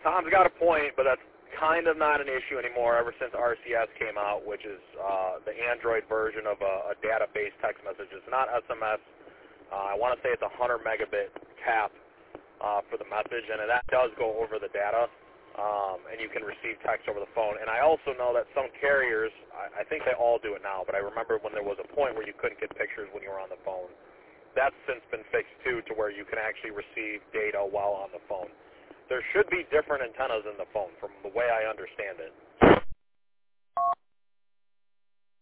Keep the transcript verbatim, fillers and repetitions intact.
Tom's got a point, but that's kind of not an issue anymore ever since R C S came out, which is uh, the Android version of a, a data-based text message. It's not S M S. Uh, I want to say it's a one hundred megabit cap uh, for the message, and that does go over the data, um, and you can receive text over the phone. And I also know that some carriers, I, I think they all do it now, but I remember when there was a point where you couldn't get pictures when you were on the phone. That's since been fixed, too, to where you can actually receive data while on the phone. There should be different antennas in the phone from the way I understand it.